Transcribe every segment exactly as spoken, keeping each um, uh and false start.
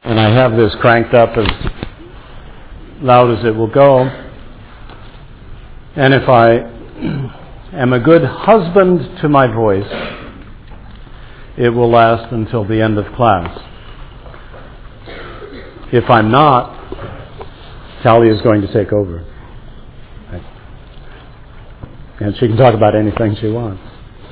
and I have this cranked up as loud as it will go. And if I am a good husband to my voice, it will last until the end of class. If I'm not, Callie is going to take over. Right. And she can talk about anything she wants.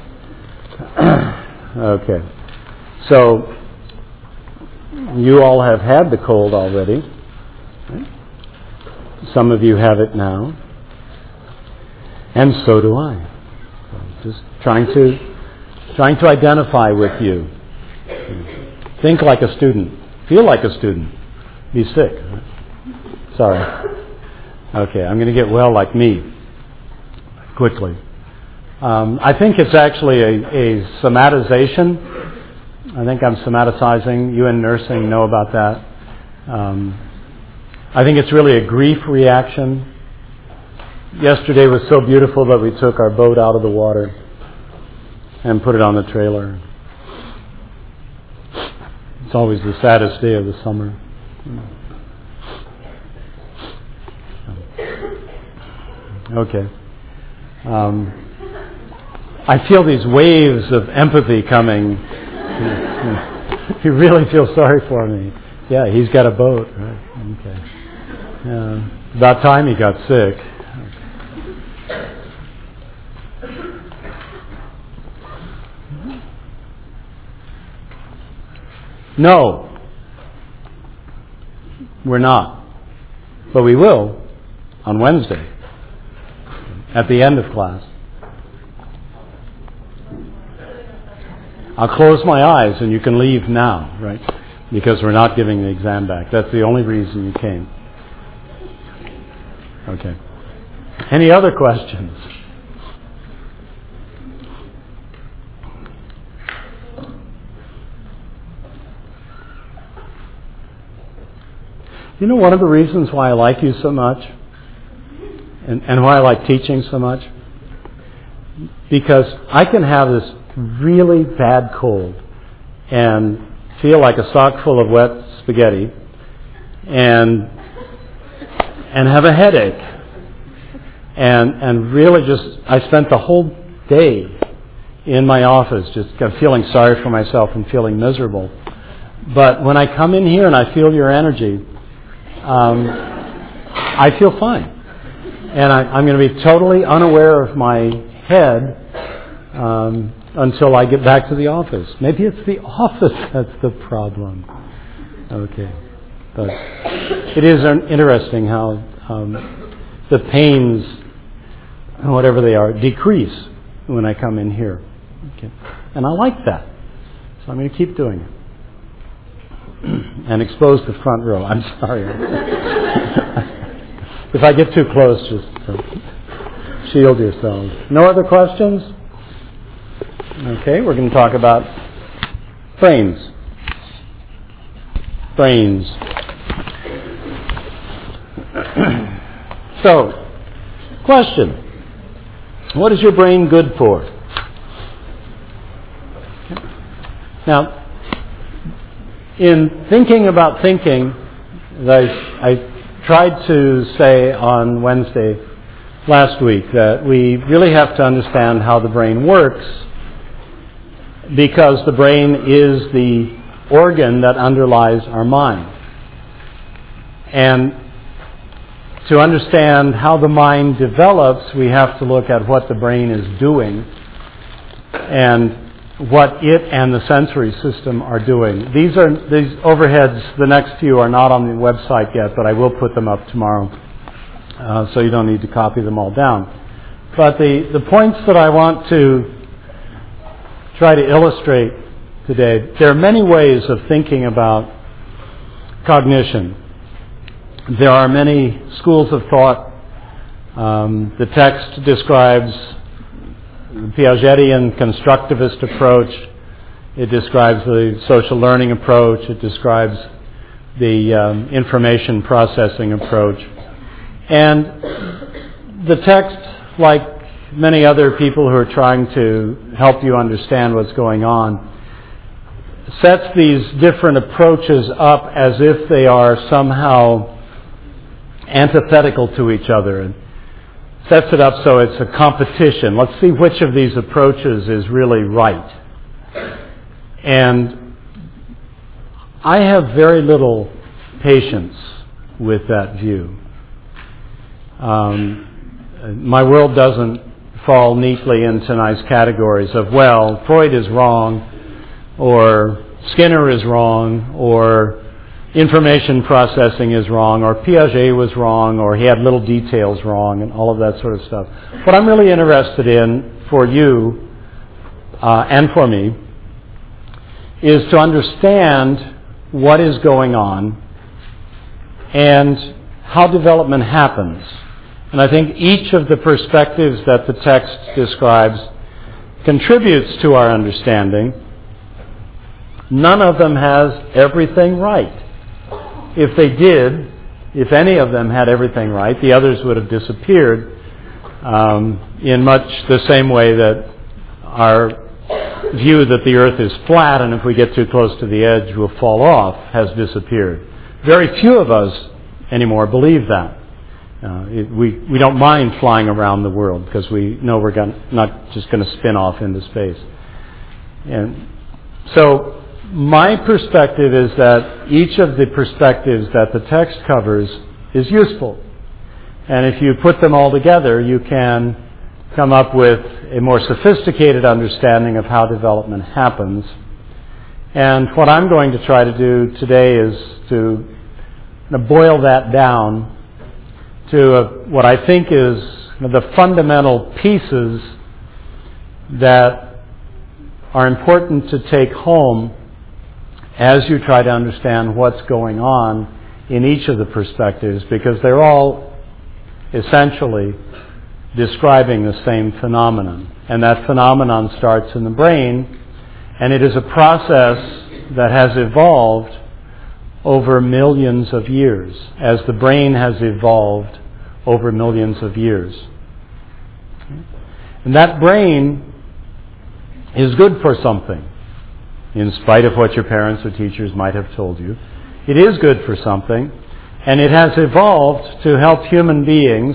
Okay. So, you all have had the cold already. Right? Some of you have it now. And so do I. So just trying to trying to identify with you. Think like a student. Feel like a student. Be sick. Sorry. Okay, I'm going to get well like me. Quickly. Um, I think it's actually a, a somatization. I think I'm somatizing. You in nursing know about that. Um, I think it's really a grief reaction. Yesterday was so beautiful that we took our boat out of the water and put it on the trailer. It's always the saddest day of the summer. Okay. Um, I feel these waves of empathy coming. You really feel sorry for me. Yeah, he's got a boat, right? Okay. Uh, about time he got sick. No, we're not. But we will on Wednesday at the end of class. I'll close my eyes and you can leave now, right? Because we're not giving the exam back. That's the only reason you came. Okay. Any other questions? You know one of the reasons why I like you so much and, and why I like teaching so much? Because I can have this really bad cold and feel like a sock full of wet spaghetti and and have a headache and and really just I spent the whole day in my office just feeling sorry for myself and feeling miserable. But when I come in here and I feel your energy, Um, I feel fine. And I, I'm going to be totally unaware of my head um, until I get back to the office. Maybe it's the office that's the problem. Okay. But it is interesting how um, the pains, whatever they are, decrease when I come in here. Okay. And I like that. So I'm going to keep doing it. And expose the front row. I'm sorry. If I get too close, just uh, shield yourselves. No other questions? Okay, we're going to talk about brains. Brains. So, question. What is your brain good for? Now, in thinking about thinking, I, I tried to say on Wednesday last week that we really have to understand how the brain works because the brain is the organ that underlies our mind. And to understand how the mind develops, we have to look at what the brain is doing and what it and the sensory system are doing. These are these overheads, the next few are not on the website yet, but I will put them up tomorrow, uh, so you don't need to copy them all down. But the, the points that I want to try to illustrate today, there are many ways of thinking about cognition. There are many schools of thought. Um, the text describes the Piagetian constructivist approach. It describes the social learning approach. It describes the um, information processing approach. And the text, like many other people who are trying to help you understand what's going on, sets these different approaches up as if they are somehow antithetical to each other, and sets it up so it's a competition. Let's see which of these approaches is really right. And I have very little patience with that view. Um, my world doesn't fall neatly into nice categories of, well, Freud is wrong, or Skinner is wrong, or information processing is wrong, or Piaget was wrong, or he had little details wrong, and all of that sort of stuff. What I'm really interested in for you uh, and for me is to understand what is going on and how development happens. And I think each of the perspectives that the text describes contributes to our understanding. None of them has everything right. If they did, if any of them had everything right, the others would have disappeared um, in much the same way that our view that the earth is flat and if we get too close to the edge we'll fall off has disappeared. Very few of us anymore believe that. Uh, it, we, we don't mind flying around the world because we know we're gonna, not just going to spin off into space. And so my perspective is that each of the perspectives that the text covers is useful. And if you put them all together, you can come up with a more sophisticated understanding of how development happens. And what I'm going to try to do today is to boil that down to a, what I think is the fundamental pieces that are important to take home as you try to understand what's going on in each of the perspectives, because they're all essentially describing the same phenomenon. And that phenomenon starts in the brain, and it is a process that has evolved over millions of years, as the brain has evolved over millions of years. And that brain is good for something, in spite of what your parents or teachers might have told you. It is good for something, and it has evolved to help human beings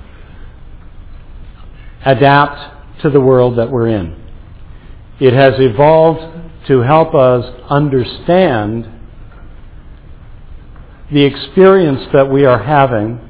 adapt to the world that we're in. It has evolved to help us understand the experience that we are having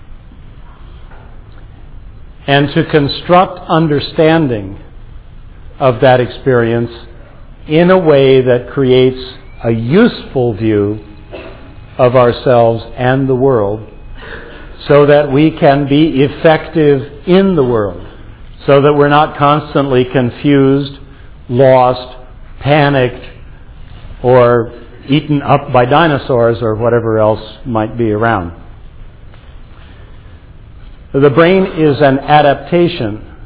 and to construct understanding of that experience in a way that creates a useful view of ourselves and the world so that we can be effective in the world, so that we're not constantly confused, lost, panicked, or eaten up by dinosaurs or whatever else might be around. The brain is an adaptation.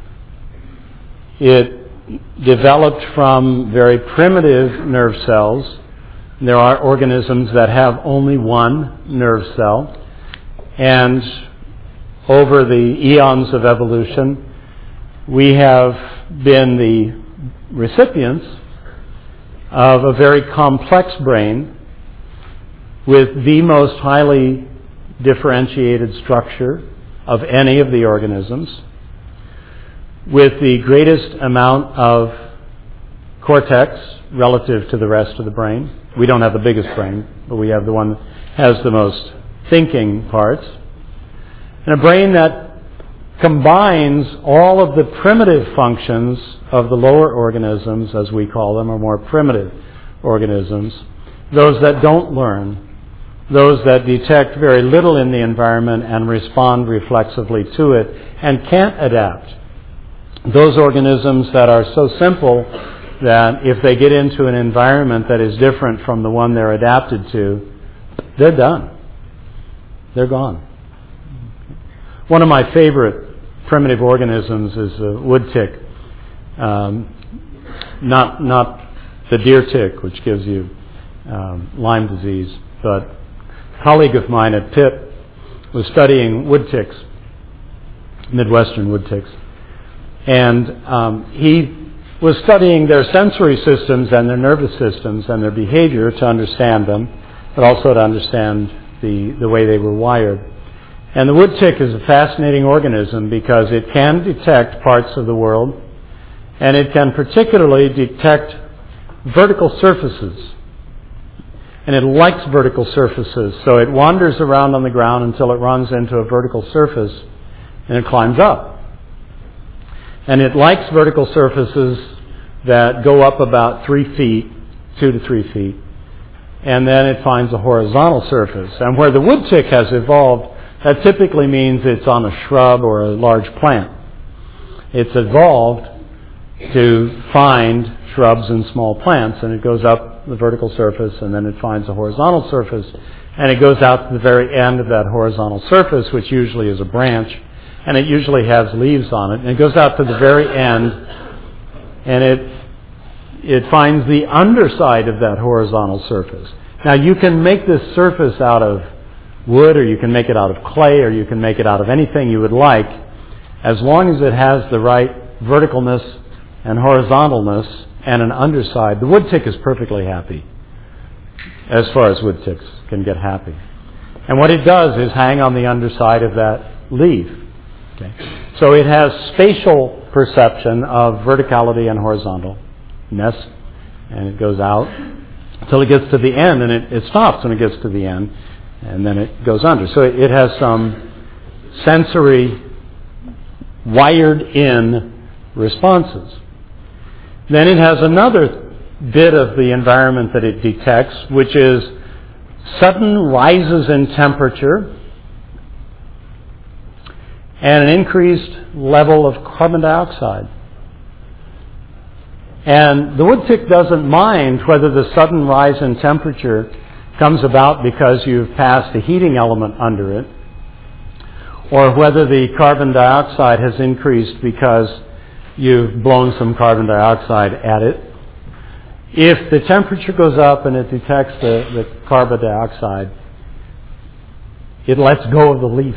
It developed from very primitive nerve cells. There are organisms that have only one nerve cell. And over the eons of evolution, we have been the recipients of a very complex brain with the most highly differentiated structure of any of the organisms, with the greatest amount of cortex relative to the rest of the brain. We don't have the biggest brain, but we have the one that has the most thinking parts. And a brain that combines all of the primitive functions of the lower organisms, as we call them, or more primitive organisms, those that don't learn, those that detect very little in the environment and respond reflexively to it and can't adapt. Those organisms that are so simple that if they get into an environment that is different from the one they're adapted to, they're done. They're gone. One of my favorite primitive organisms is the wood tick. Um, not not the deer tick, which gives you um, Lyme disease, but a colleague of mine at Pitt was studying wood ticks, Midwestern wood ticks, and um, he was studying their sensory systems and their nervous systems and their behavior to understand them, but also to understand the, the way they were wired. And the wood tick is a fascinating organism because it can detect parts of the world, and it can particularly detect vertical surfaces. And it likes vertical surfaces, so it wanders around on the ground until it runs into a vertical surface, and it climbs up. And it likes vertical surfaces that go up about three feet, two to three feet, and then it finds a horizontal surface. And where the wood tick has evolved, that typically means it's on a shrub or a large plant. It's evolved to find shrubs and small plants, and it goes up the vertical surface, and then it finds a horizontal surface, and it goes out to the very end of that horizontal surface, which usually is a branch, and it usually has leaves on it, and it goes out to the very end, and it it finds the underside of that horizontal surface. Now, you can make this surface out of wood, or you can make it out of clay, or you can make it out of anything you would like, as long as it has the right verticalness and horizontalness and an underside. The wood tick is perfectly happy, as far as wood ticks can get happy. And what it does is hang on the underside of that leaf. Okay. So it has spatial perception of verticality and horizontalness, and it goes out until it gets to the end, and it, it stops when it gets to the end, and then it goes under. So it, it has some sensory wired-in responses. Then it has another bit of the environment that it detects, which is sudden rises in temperature and an increased level of carbon dioxide. And the wood tick doesn't mind whether the sudden rise in temperature comes about because you've passed a heating element under it, or whether the carbon dioxide has increased because you've blown some carbon dioxide at it. If the temperature goes up and it detects the, the carbon dioxide, it lets go of the leaf.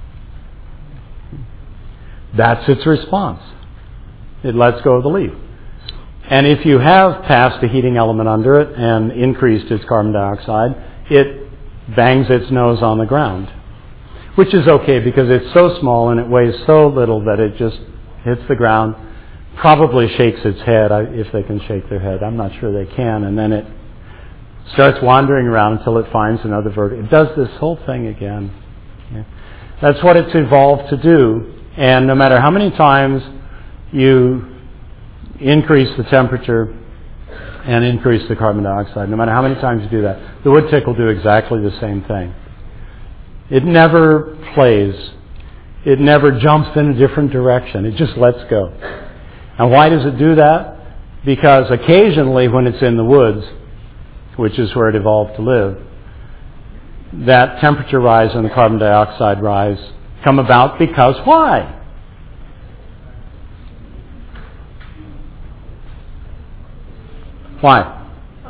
That's its response. It lets go of the leaf. And if you have passed a heating element under it and increased its carbon dioxide, it bangs its nose on the ground, which is okay because it's so small and it weighs so little that it just hits the ground, probably shakes its head, if they can shake their head. I'm not sure they can. And then it starts wandering around until it finds another vertex. It does this whole thing again. Yeah. That's what it's evolved to do. And no matter how many times you increase the temperature and increase the carbon dioxide, no matter how many times you do that, the wood tick will do exactly the same thing. It never plays. It never jumps in a different direction. It just lets go. And why does it do that? Because occasionally when it's in the woods, which is where it evolved to live, that temperature rise and the carbon dioxide rise come about because why? Why?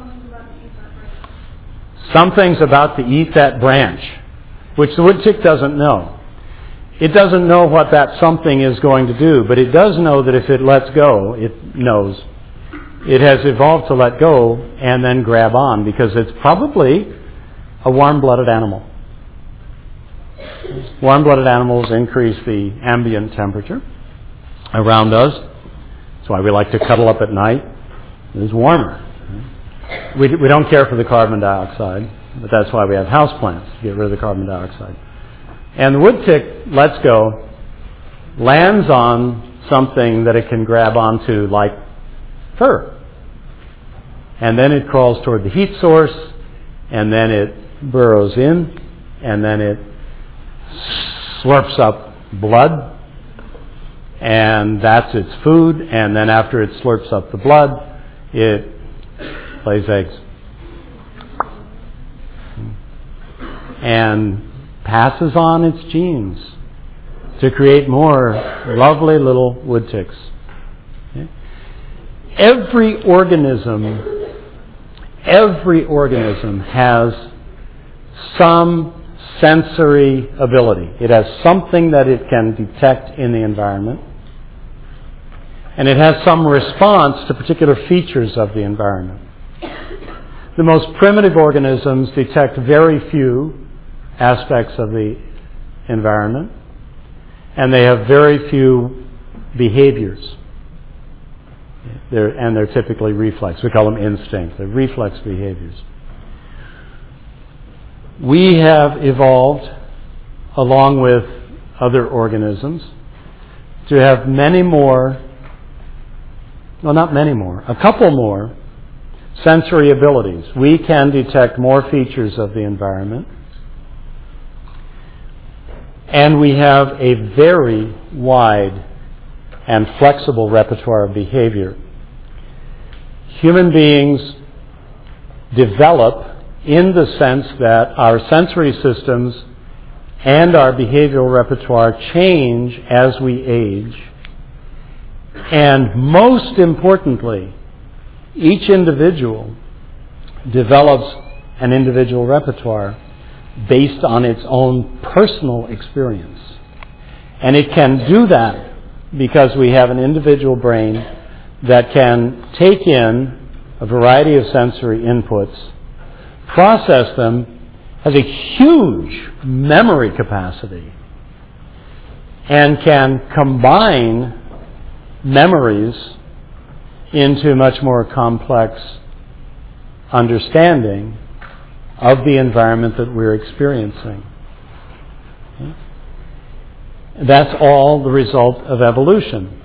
Something's about to eat that branch, which the wood tick doesn't know. It doesn't know what that something is going to do, but it does know that if it lets go, it knows. It has evolved to let go and then grab on because it's probably a warm-blooded animal. Warm-blooded animals increase the ambient temperature around us. That's why we like to cuddle up at night. It's warmer. We, we don't care for the carbon dioxide, but that's why we have houseplants, to get rid of the carbon dioxide. And the wood tick lets go, lands on something that it can grab onto like fur. And then it crawls toward the heat source, and then it burrows in, and then it slurps up blood, and that's its food, and then after it slurps up the blood, it lays eggs. And passes on its genes to create more lovely little wood ticks. Okay? Every organism, every organism has some sensory ability. It has something that it can detect in the environment. and it has some response to particular features of the environment. The most primitive organisms detect very few aspects of the environment, and they have very few behaviors. They're, and they're typically reflex. We call them instincts. They're reflex behaviors. We have evolved, along with other organisms, to have many more, well, not many more, a couple more sensory abilities. We can detect more features of the environment, and we have a very wide and flexible repertoire of behavior. Human beings develop in the sense that our sensory systems and our behavioral repertoire change as we age. And most importantly, each individual develops an individual repertoire based on its own personal experience. And it can do that because we have an individual brain that can take in a variety of sensory inputs, process them, has a huge memory capacity, and can combine memories into much more complex understanding of the environment that we're experiencing. Okay? That's all the result of evolution.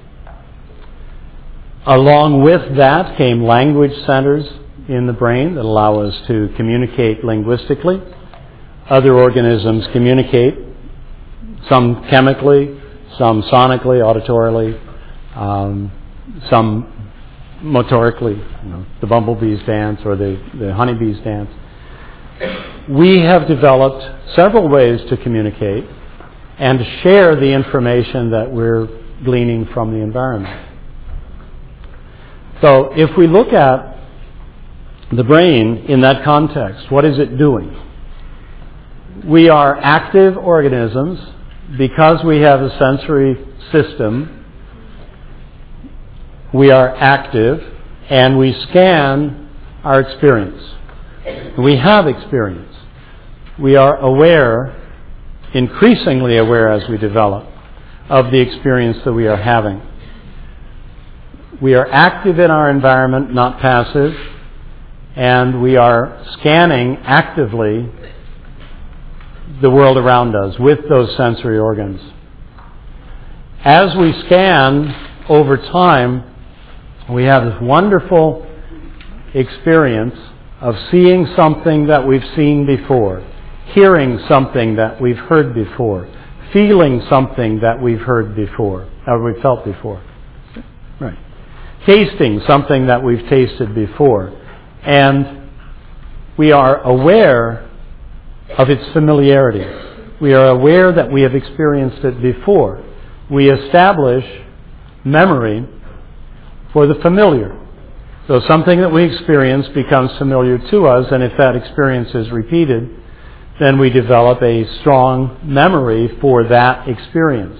Along with that came language centers in the brain that allow us to communicate linguistically. Other organisms communicate, some chemically, some sonically, auditorily, um, some motorically, you know, the bumblebees dance or the, the honeybees dance. We have developed several ways to communicate and to share the information that we're gleaning from the environment. So if we look at the brain in that context, what is it doing? We are active organisms because we have a sensory system. We are active and we scan our experience. We have experience. We are aware, increasingly aware as we develop, of the experience that we are having. We are active in our environment, not passive, and we are scanning actively the world around us with those sensory organs. As we scan over time, we have this wonderful experience of seeing something that we've seen before, hearing something that we've heard before, feeling something that we've heard before, or we've felt before. Right. Tasting something that we've tasted before. And we are aware of its familiarity. We are aware that we have experienced it before. We establish memory for the familiar. So something that we experience becomes familiar to us, and if that experience is repeated, then we develop a strong memory for that experience.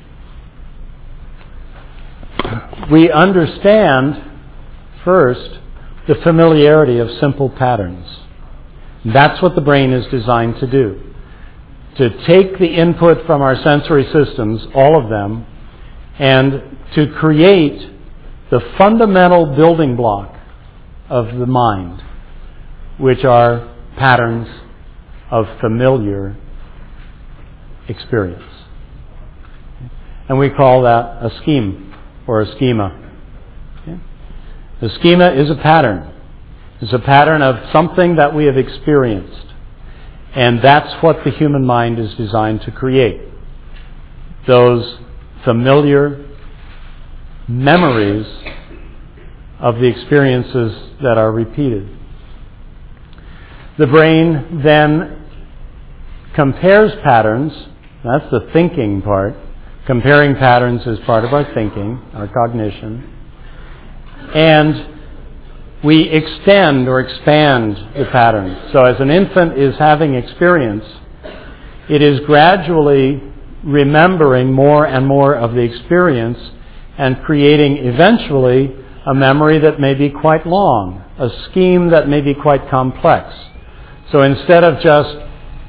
We understand, first, the familiarity of simple patterns. That's what the brain is designed to do. To take the input from our sensory systems, all of them, and to create the fundamental building block of the mind, which are patterns of familiar experience. And we call that a scheme or a schema. Okay? The schema is a pattern. It's a pattern of something that we have experienced. And that's what the human mind is designed to create. Those familiar memories of the experiences that are repeated. The brain then compares patterns. That's the thinking part. Comparing patterns is part of our thinking, our cognition. And we extend or expand the patterns. So as an infant is having experience, it is gradually remembering more and more of the experience and creating eventually a memory that may be quite long, a scheme that may be quite complex. So instead of just,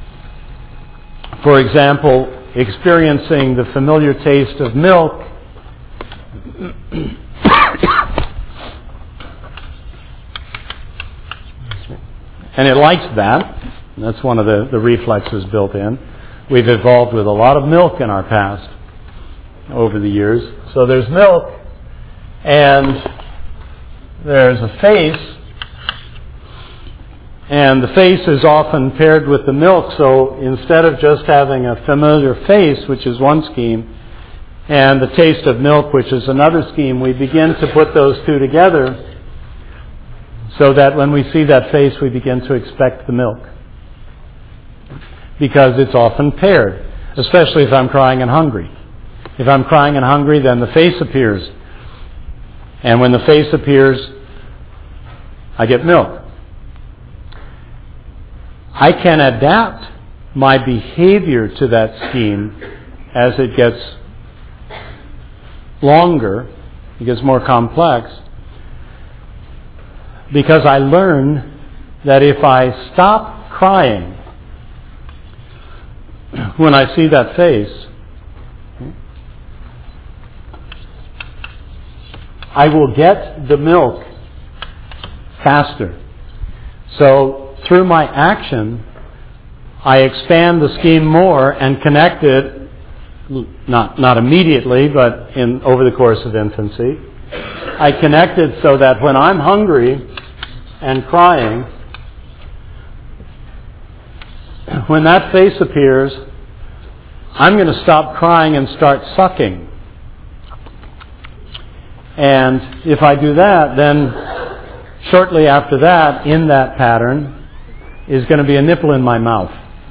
for example, experiencing the familiar taste of milk, and it likes that. That's one of the, the reflexes built in. We've evolved with a lot of milk in our past over the years. So there's milk, and there's a face, and the face is often paired with the milk. So instead of just having a familiar face, which is one scheme, and the taste of milk, which is another scheme, we begin to put those two together so that when we see that face, we begin to expect the milk. Because it's often paired, especially if I'm crying and hungry. If I'm crying and hungry, then the face appears. And when the face appears, I get milk. I can adapt my behavior to that scheme as it gets longer, it gets more complex, because I learn that if I stop crying when I see that face, I will get the milk faster. So through my action, I expand the scheme more and connect it, not not immediately, but in over the course of infancy. I connect it so that when I'm hungry and crying, when that face appears, I'm going to stop crying and start sucking. And if I do that, then shortly after that, in that pattern, is going to be a nipple in my mouth.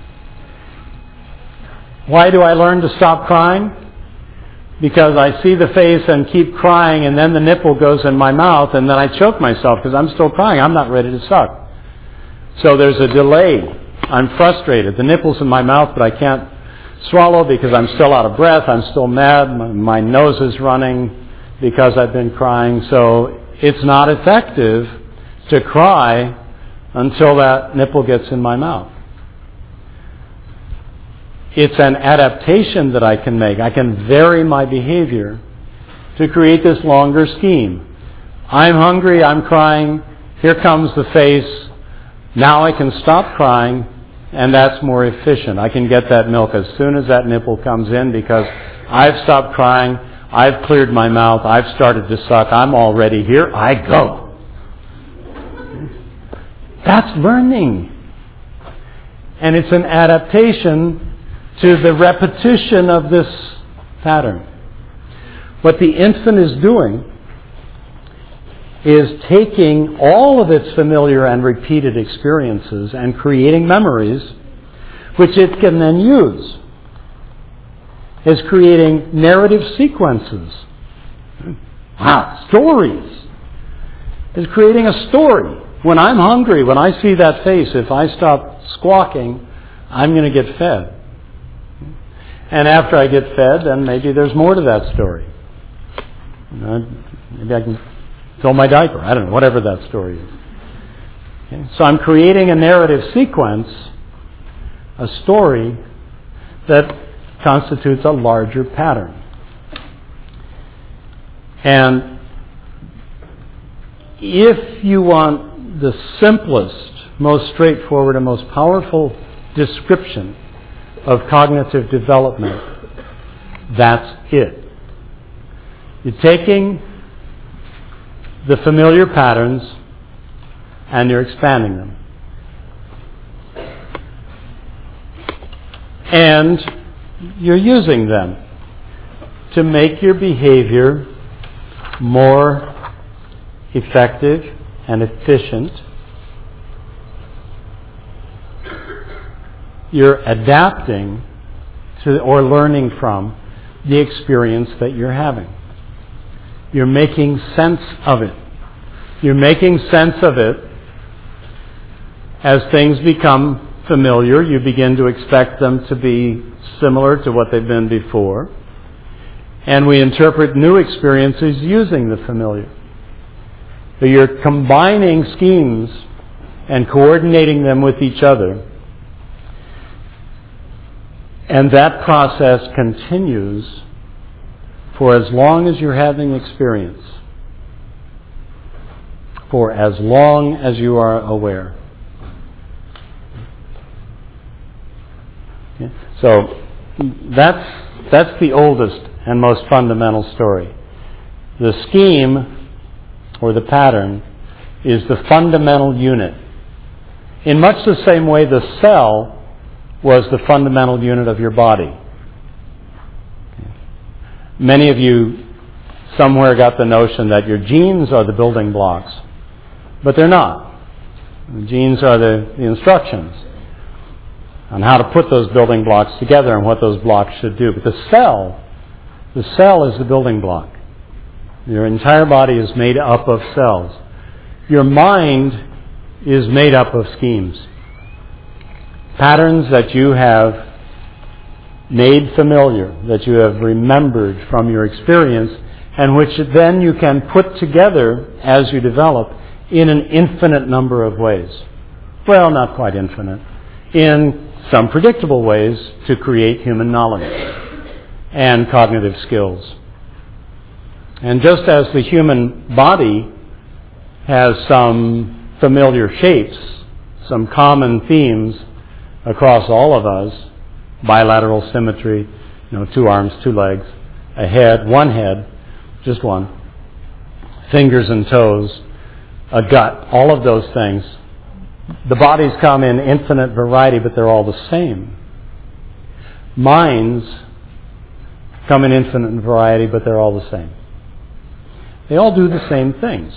Why do I learn to stop crying? Because I see the face and keep crying, and then the nipple goes in my mouth, and then I choke myself because I'm still crying. I'm not ready to suck. So there's a delay. I'm frustrated. The nipple's in my mouth, but I can't swallow because I'm still out of breath. I'm still mad. My, my nose is running because I've been crying. So it's not effective to cry until that nipple gets in my mouth. It's an adaptation that I can make. I can vary my behavior to create this longer scheme. I'm hungry, I'm crying, here comes the face. Now I can stop crying, and that's more efficient. I can get that milk as soon as that nipple comes in because I've stopped crying, I've cleared my mouth, I've started to suck, I'm already here, I go. That's learning. And it's an adaptation to the repetition of this pattern. What the infant is doing is taking all of its familiar and repeated experiences and creating memories which it can then use. It's creating narrative sequences. Wow, stories. It's creating a story. When I'm hungry, when I see that face, if I stop squawking, I'm going to get fed. And after I get fed, then maybe there's more to that story. You know, maybe I can fill my diaper. I don't know, whatever that story is. Okay? So I'm creating a narrative sequence, a story that constitutes a larger pattern. And if you want the simplest, most straightforward, and most powerful description of cognitive development, that's it. You're taking the familiar patterns and you're expanding them. And you're using them to make your behavior more effective and efficient. You're adapting to or learning from the experience that you're having. You're making sense of it. You're making sense of it as things become familiar. You begin to expect them to be similar to what they've been before. and we interpret new experiences using the familiar. So you're combining schemes and coordinating them with each other. And that process continues for as long as you're having experience, for as long as you are aware. Okay? So that's that's the oldest and most fundamental story. The scheme, or the pattern, is the fundamental unit. In much the same way the cell was the fundamental unit of your body. Many of you somewhere got the notion that your genes are the building blocks, but they're not. The genes are the, the instructions on how to put those building blocks together and what those blocks should do. But the cell, the cell is the building block. Your entire body is made up of cells. Your mind is made up of schemes. Patterns that you have made familiar, that you have remembered from your experience, and which then you can put together as you develop in an infinite number of ways. Well, not quite infinite. In some predictable ways to create human knowledge and cognitive skills. And just as the human body has some familiar shapes, some common themes across all of us, bilateral symmetry, you know, two arms, two legs, a head, one head, just one, fingers and toes, a gut, all of those things. The bodies come in infinite variety, but they're all the same. Minds come in infinite variety, but they're all the same. They all do the same things.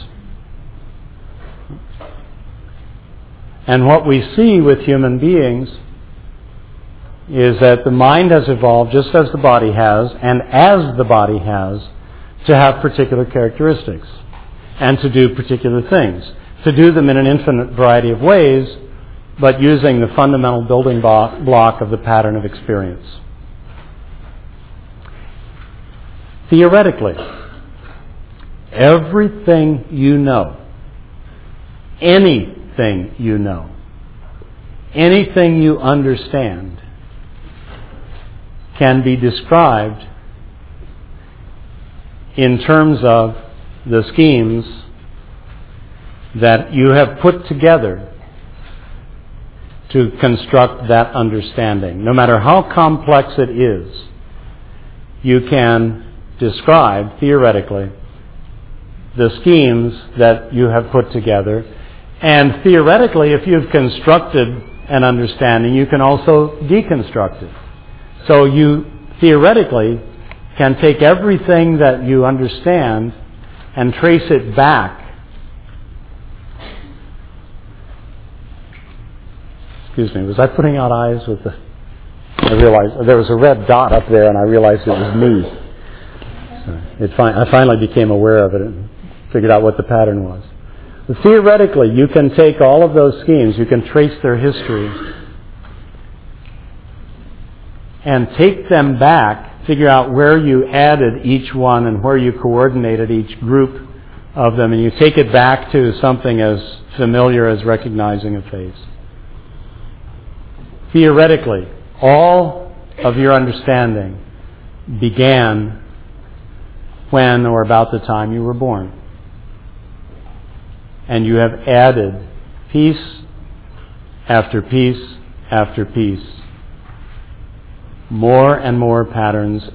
And what we see with human beings is that the mind has evolved just as the body has, and as the body has, to have particular characteristics and to do particular things. To do them in an infinite variety of ways, but using the fundamental building block of the pattern of experience. Theoretically, everything you know, anything you know, anything you understand, can be described in terms of the schemes that you have put together to construct that understanding. No matter how complex it is, you can describe, theoretically, the schemes that you have put together. And theoretically, if you've constructed an understanding, you can also deconstruct it. So you, theoretically, can take everything that you understand and trace it back. Excuse me, was I putting out eyes with the... I realized there was a red dot up there and I realized it was me. So it fi- I finally became aware of it and figured out what the pattern was. But theoretically, you can take all of those schemes, you can trace their history, and take them back, figure out where you added each one and where you coordinated each group of them, and you take it back to something as familiar as recognizing a face. Theoretically, all of your understanding began when or about the time you were born. And you have added piece after piece after piece, more and more patterns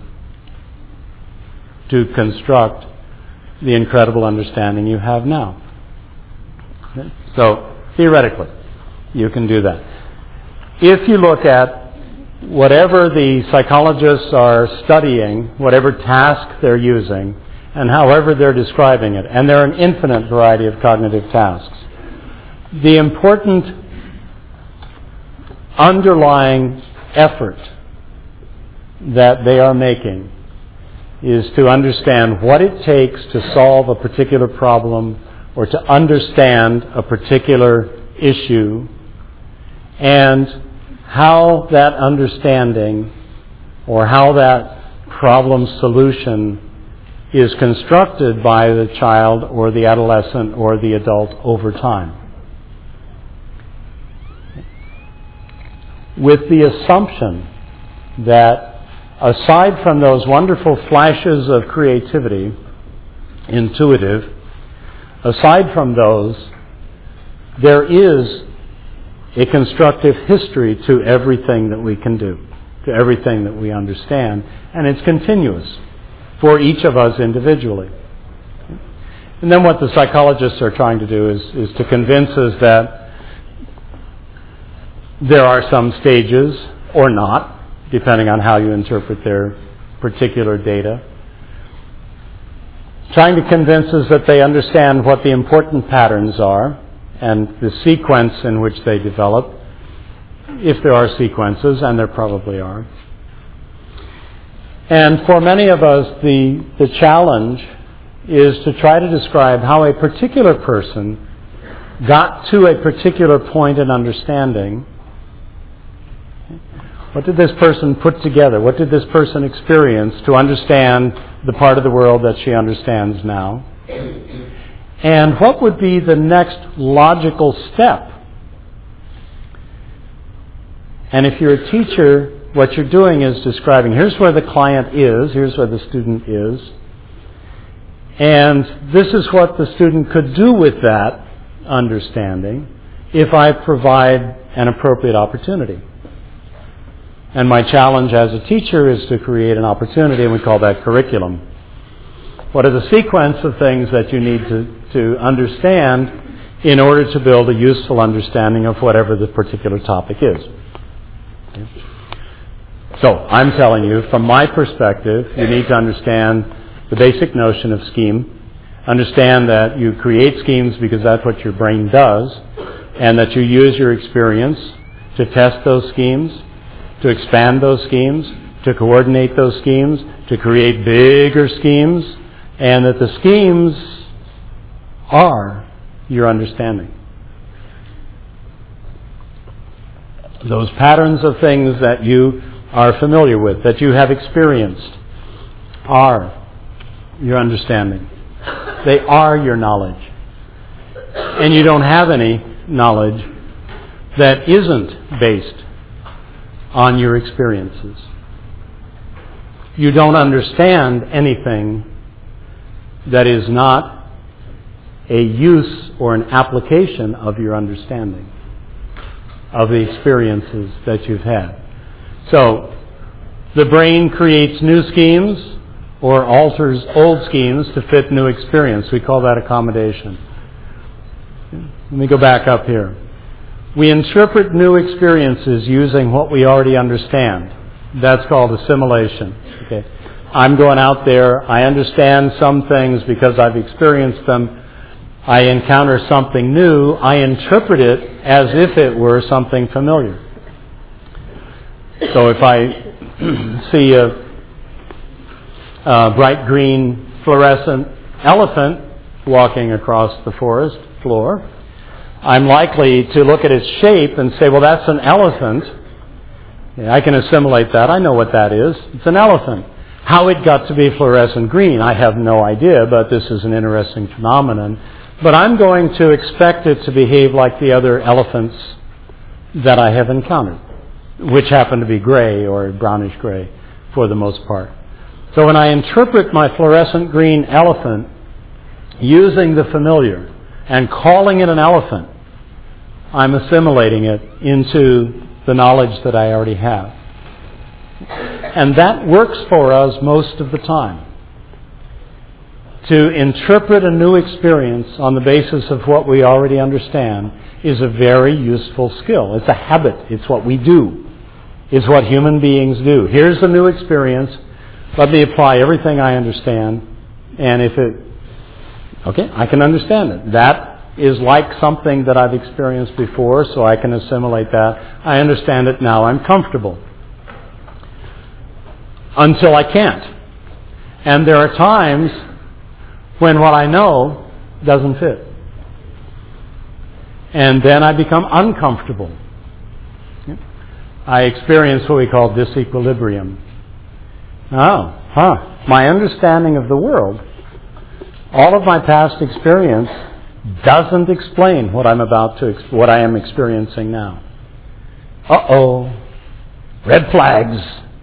to construct the incredible understanding you have now. Okay? So, theoretically, you can do that. If you look at whatever the psychologists are studying, whatever task they're using, and however they're describing it, and there are an infinite variety of cognitive tasks, the important underlying effort that they are making is to understand what it takes to solve a particular problem or to understand a particular issue, and how that understanding or how that problem solution is constructed by the child or the adolescent or the adult over time. With the assumption that aside from those wonderful flashes of creativity, intuitive, aside from those, there is a constructive history to everything that we can do, to everything that we understand, and it's continuous for each of us individually. And then what the psychologists are trying to do is, is to convince us that there are some stages, or not, depending on how you interpret their particular data, trying to convince us that they understand what the important patterns are and the sequence in which they develop, if there are sequences, and there probably are. And for many of us, the, the challenge is to try to describe how a particular person got to a particular point in understanding. What did this person put together? What did this person experience to understand the part of the world that she understands now? And what would be the next logical step? And if you're a teacher, what you're doing is describing, here's where the client is, here's where the student is, and this is what the student could do with that understanding if I provide an appropriate opportunity. And my challenge as a teacher is to create an opportunity, and we call that curriculum. What are the sequence of things that you need to, to understand in order to build a useful understanding of whatever the particular topic is? Okay. So, I'm telling you, from my perspective, you need to understand the basic notion of scheme, understand that you create schemes because that's what your brain does, and that you use your experience to test those schemes, to expand those schemes, to coordinate those schemes, to create bigger schemes, and that the schemes are your understanding. Those patterns of things that you are familiar with, that you have experienced, are your understanding. They are your knowledge. And you don't have any knowledge that isn't based on your experiences. You don't understand anything that is not a use or an application of your understanding, of the experiences that you've had. So, the brain creates new schemes or alters old schemes to fit new experience. We call that accommodation. Let me go back up here. We interpret new experiences using what we already understand. That's called assimilation. Okay. I'm going out there, I understand some things because I've experienced them. I encounter something new, I interpret it as if it were something familiar. So if I see a, a bright green fluorescent elephant walking across the forest floor, I'm likely to look at its shape and say, well, that's an elephant. Yeah, I can assimilate that. I know what that is. It's an elephant. How it got to be fluorescent green, I have no idea, but this is an interesting phenomenon. But I'm going to expect it to behave like the other elephants that I have encountered, which happen to be gray or brownish gray for the most part. So when I interpret my fluorescent green elephant using the familiar and calling it an elephant, I'm assimilating it into the knowledge that I already have. And that works for us most of the time. To interpret a new experience on the basis of what we already understand is a very useful skill. It's a habit. It's what we do. It's what human beings do. Here's a new experience. Let me apply everything I understand. And if it... Okay, I can understand it. That is like something that I've experienced before, so I can assimilate that. I understand it now. I'm comfortable. Until I can't. And there are times when what I know doesn't fit. And then I become uncomfortable. I experience what we call disequilibrium. Oh, huh, my understanding of the world, all of my past experience doesn't explain what I'm about to, what I am experiencing now. Uh-oh, red flags.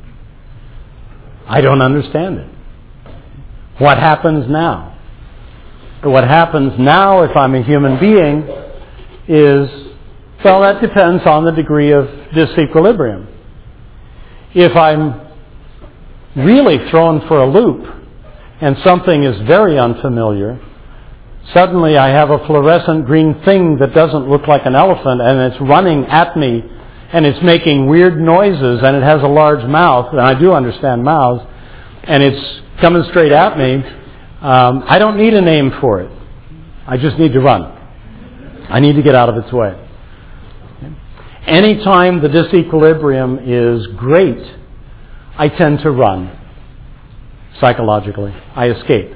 I don't understand it. What happens now? What happens now if I'm a human being is, well, that depends on the degree of disequilibrium. If I'm really thrown for a loop and something is very unfamiliar, suddenly I have a fluorescent green thing that doesn't look like an elephant and it's running at me and it's making weird noises and it has a large mouth, and I do understand mouths, and it's coming straight at me. Um, I don't need a name for it. I just need to run. I need to get out of its way. Anytime the disequilibrium is great, I tend to run psychologically. I escape.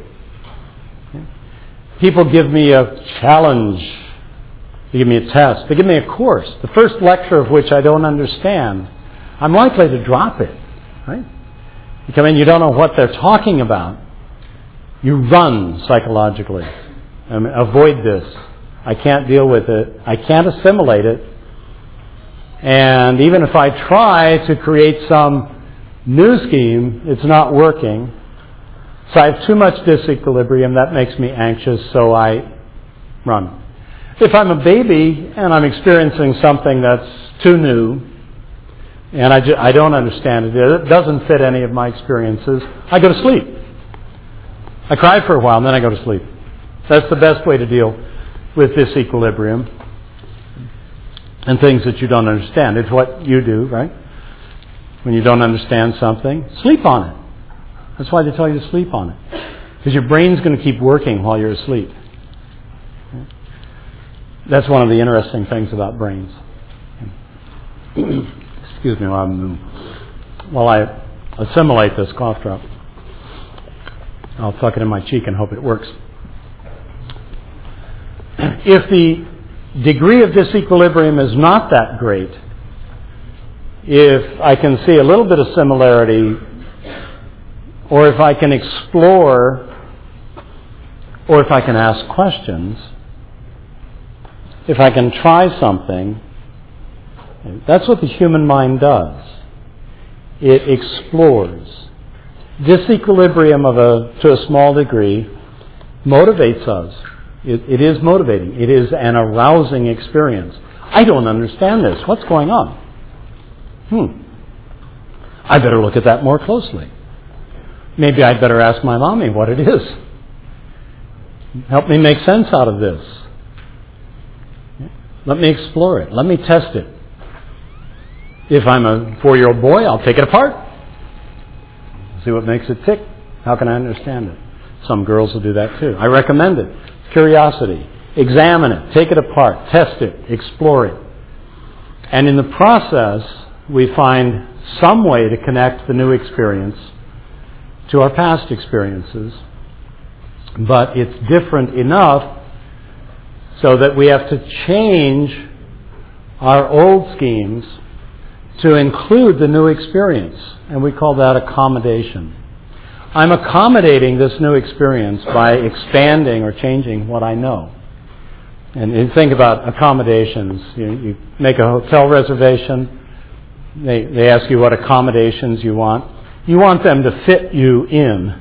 People give me a challenge. They give me a test. They give me a course, the first lecture of which I don't understand. I'm likely to drop it. Right? You come in, you don't know what they're talking about. You run psychologically. I mean, avoid this. I can't deal with it. I can't assimilate it. And even if I try to create some new scheme, it's not working. So I have too much disequilibrium. That makes me anxious, so I run. If I'm a baby and I'm experiencing something that's too new, and I, ju- I don't understand it, it doesn't fit any of my experiences, I go to sleep. I cry for a while and then I go to sleep. That's the best way to deal with disequilibrium and things that you don't understand. It's what you do, right? When you don't understand something, sleep on it. That's why they tell you to sleep on it. Because your brain's going to keep working while you're asleep. That's one of the interesting things about brains. Excuse me while, I'm, while I assimilate this cough drop. I'll tuck it in my cheek and hope it works. If the degree of disequilibrium is not that great, if I can see a little bit of similarity, or if I can explore, or if I can ask questions, if I can try something, that's what the human mind does. It explores. Disequilibrium of a, to a small degree motivates us. It, it is motivating. It is an arousing experience. I don't understand this. What's going on? Hmm. I better look at that more closely. Maybe I'd better ask my mommy what it is. Help me make sense out of this. Let me explore it. Let me test it. If I'm a four-year-old boy, I'll take it apart. See what makes it tick. How can I understand it? Some girls will do that too. I recommend it. Curiosity. Examine it. Take it apart. Test it. Explore it. And in the process, we find some way to connect the new experience to our past experiences. But it's different enough so that we have to change our old schemes to include the new experience. And we call that accommodation. I'm accommodating this new experience by expanding or changing what I know. And you think about accommodations. You, you make a hotel reservation. They, they ask you what accommodations you want. You want them to fit you in.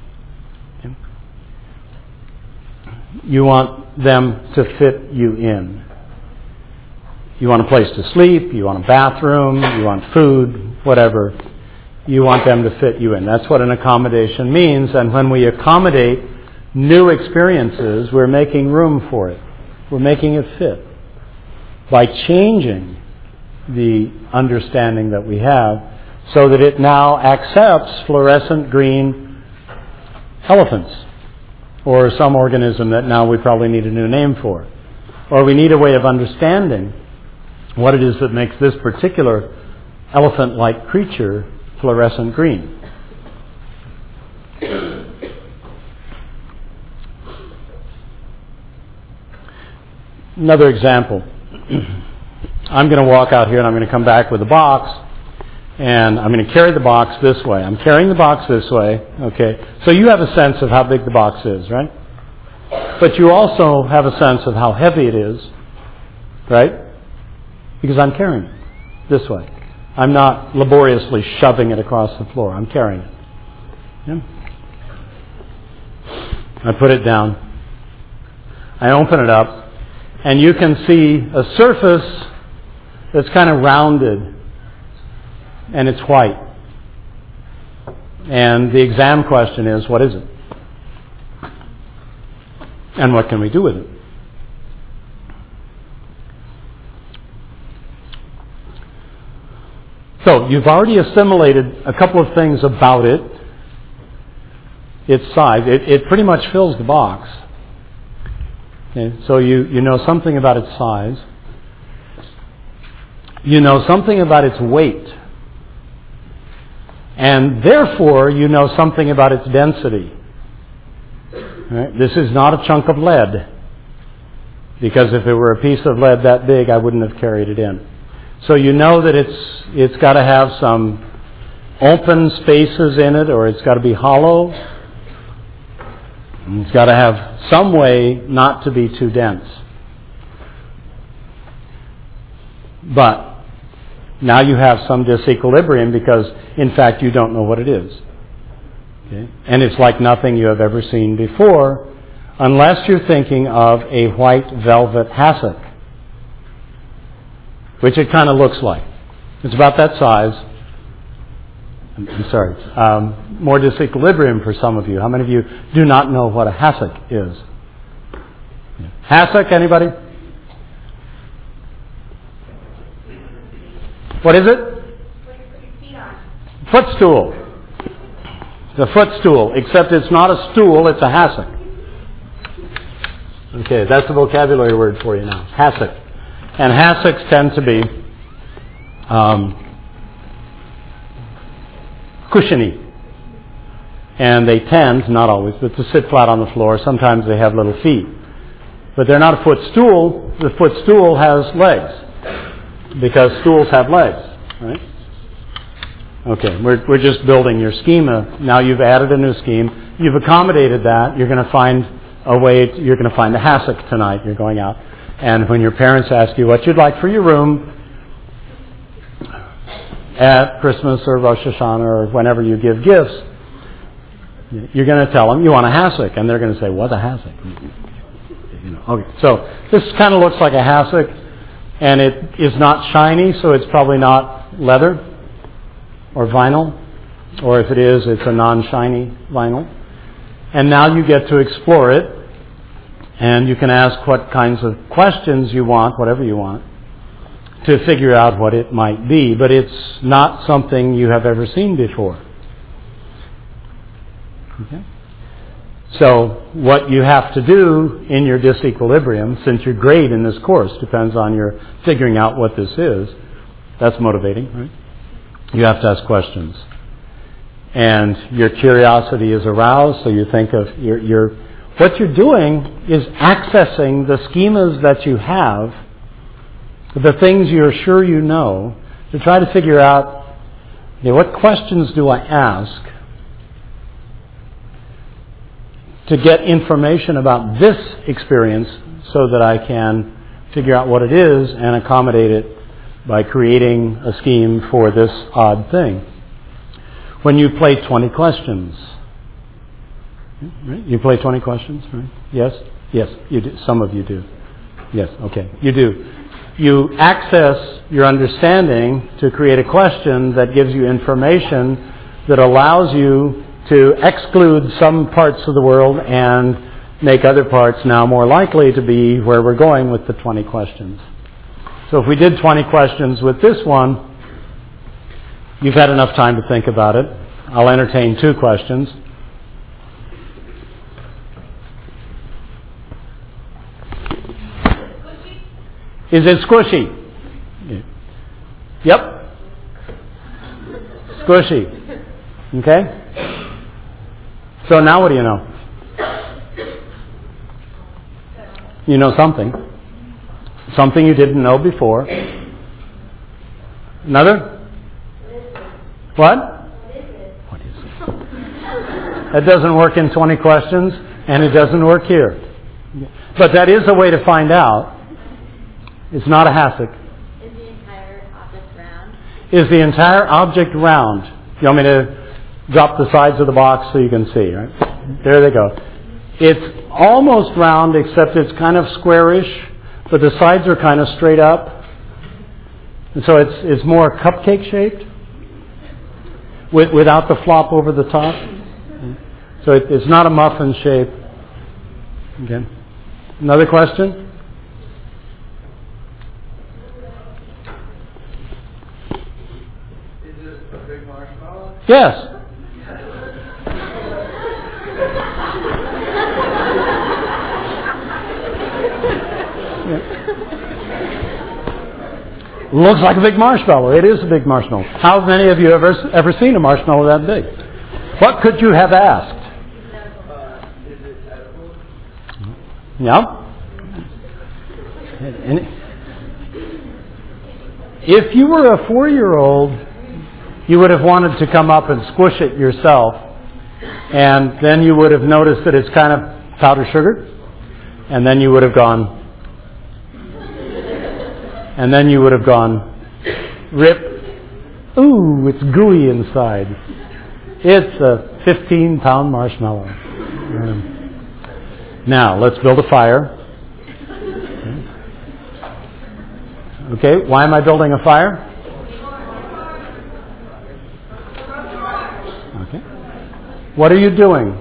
You want them to fit you in. You want a place to sleep, you want a bathroom, you want food, whatever. You want them to fit you in. That's what an accommodation means. And when we accommodate new experiences, we're making room for it. We're making it fit by changing the understanding that we have so that it now accepts fluorescent green elephants or some organism that now we probably need a new name for. Or we need a way of understanding what it is that makes this particular elephant-like creature fluorescent green. Another example. I'm going to walk out here and I'm going to come back with a box, And I'm going to carry the box this way. I'm carrying the box this way. Okay. So you have a sense of how big the box is, right? But you also have a sense of how heavy it is, right? Because I'm carrying it this way. I'm not laboriously shoving it across the floor. I'm carrying it. Yeah. I put it down. I open it up, and you can see a surface that's kind of rounded, and it's white. And the exam question is, what is it? And what can we do with it? So, you've already assimilated a couple of things about it. Its size. It, it pretty much fills the box. Okay, so you, you know something about its size. You know something about its weight. And therefore, you know something about its density. Right? This is not a chunk of lead. Because if it were a piece of lead that big, I wouldn't have carried it in. So you know that it's it's got to have some open spaces in it, or it's got to be hollow. It's got to have some way not to be too dense. But now you have some disequilibrium because, in fact, you don't know what it is. Okay? And it's like nothing you have ever seen before, unless you're thinking of a white velvet hassock, which it kind of looks like. It's about that size. I'm, I'm sorry. Um, more disequilibrium for some of you. How many of you do not know what a hassock is? Yeah. Hassock, anybody? What is it? Footstool. It's a footstool, except it's not a stool, it's a hassock. Okay, that's a vocabulary word for you now. Hassock. And hassocks tend to be um, cushiony. And they tend, not always, but to sit flat on the floor. Sometimes they have little feet. But they're not a footstool. The footstool has legs. Because stools have legs, right? Okay, we're we're just building your schema. Now you've added a new scheme. You've accommodated that. You're going to find a way, to, you're going to find a hassock tonight. You're going out. And when your parents ask you what you'd like for your room at Christmas or Rosh Hashanah or whenever you give gifts, you're going to tell them you want a hassock. And they're going to say, what's a hassock? You know, okay, so this kind of looks like a hassock. And it is not shiny, so it's probably not leather or vinyl. Or if it is, it's a non-shiny vinyl. And now you get to explore it. And you can ask what kinds of questions you want, whatever you want, to figure out what it might be. But it's not something you have ever seen before. Okay? So what you have to do in your disequilibrium, since your grade in this course depends on your figuring out what this is, that's motivating, right? You have to ask questions. And your curiosity is aroused, so you think of your, your what you're doing is accessing the schemas that you have, the things you're sure you know, to try to figure out, okay, what questions do I ask to get information about this experience so that I can figure out what it is and accommodate it by creating a scheme for this odd thing. When you play twenty questions, right? You play twenty questions, right? Yes? Yes, you do. Some of you do. Yes, okay. You do. You access your understanding to create a question that gives you information that allows you to exclude some parts of the world and make other parts now more likely to be where we're going with the twenty questions. So if we did twenty questions with this one, you've had enough time to think about it. I'll entertain two questions. Is it squishy? Yep. Squishy. Okay? So now what do you know? You know something. Something you didn't know before. Another? What? What is it? That doesn't work in twenty questions, and it doesn't work here. But that is a way to find out. It's not a hassock. Is the entire object round? Is the entire object round? You want me to drop the sides of the box so you can see, right? There they go. It's almost round, except it's kind of squarish, but the sides are kind of straight up. And so it's it's more cupcake shaped, with, without the flop over the top. So it, it's not a muffin shape. Okay. Another question? Is it a big marshmallow? Yes. Looks like a big marshmallow. It is a big marshmallow. How many of you have ever, ever seen a marshmallow that big? What could you have asked? Uh, is it edible? Yeah. And if you were a four-year-old, you would have wanted to come up and squish it yourself, and then you would have noticed that it's kind of powdered sugar, and then you would have gone, and then you would have gone, rip, ooh, it's gooey inside. It's a fifteen-pound marshmallow. Um, now, let's build a fire. Okay, why am I building a fire? Okay. What are you doing?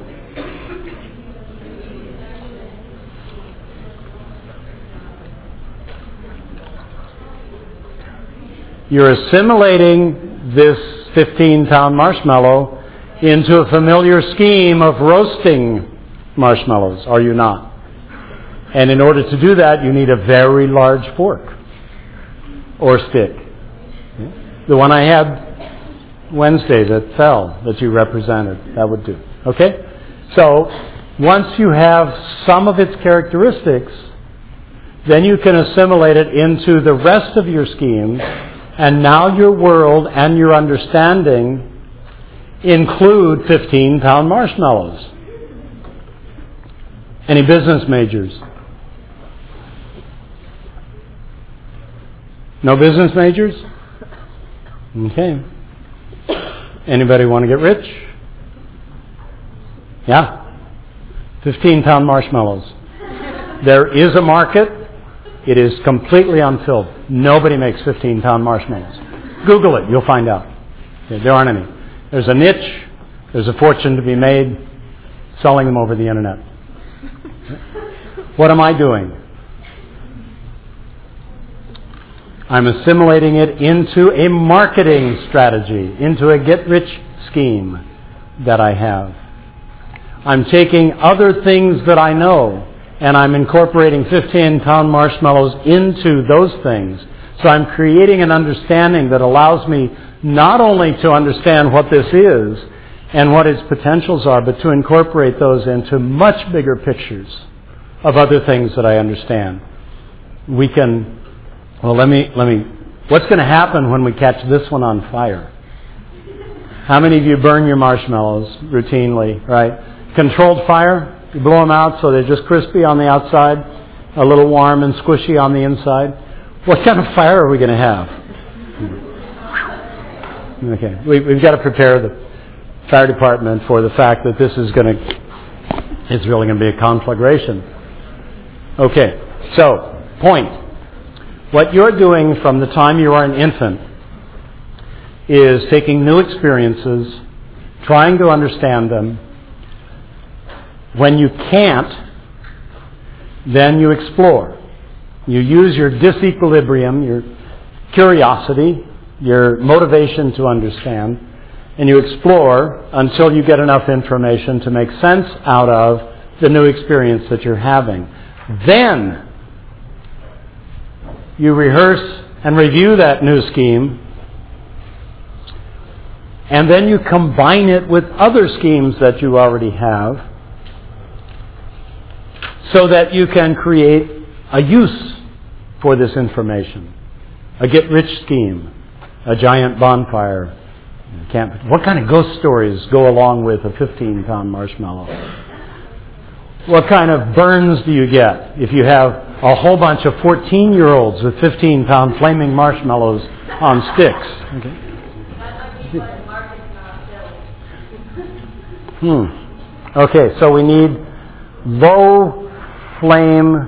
You're assimilating this fifteen-pound marshmallow into a familiar scheme of roasting marshmallows, are you not? And in order to do that, you need a very large fork or stick. The one I had Wednesday that fell, that you represented, that would do. Okay? So, once you have some of its characteristics, then you can assimilate it into the rest of your scheme, and now your world and your understanding include fifteen-pound marshmallows. Any business majors? No business majors? Okay. Anybody want to get rich? Yeah. fifteen-pound marshmallows. There is a market. It is completely unfilled. Nobody makes fifteen-pound marshmallows. Google it. You'll find out. Okay, there aren't any. There's a niche. There's a fortune to be made selling them over the internet. What am I doing? I'm assimilating it into a marketing strategy, into a get-rich scheme that I have. I'm taking other things that I know, and I'm incorporating fifteen-pound marshmallows into those things. So I'm creating an understanding that allows me not only to understand what this is and what its potentials are, but to incorporate those into much bigger pictures of other things that I understand. We can... Well, let me, let me, what's going to happen when we catch this one on fire? How many of you burn your marshmallows routinely, right? Controlled fire, you blow them out so they're just crispy on the outside, a little warm and squishy on the inside. What kind of fire are we going to have? Okay, we, we've got to prepare the fire department for the fact that this is going to, it's really going to be a conflagration. Okay, so, point. What you're doing from the time you are an infant is taking new experiences, trying to understand them. When you can't, then you explore. You use your disequilibrium, your curiosity, your motivation to understand, and you explore until you get enough information to make sense out of the new experience that you're having. Then you rehearse and review that new scheme, and then you combine it with other schemes that you already have so that you can create a use for this information. A get-rich scheme, a giant bonfire, You can't, what kind of ghost stories go along with a fifteen-pound marshmallow? What kind of burns do you get if you have a whole bunch of fourteen-year-olds with fifteen-pound flaming marshmallows on sticks? Okay. Hmm. Okay, so we need low flame,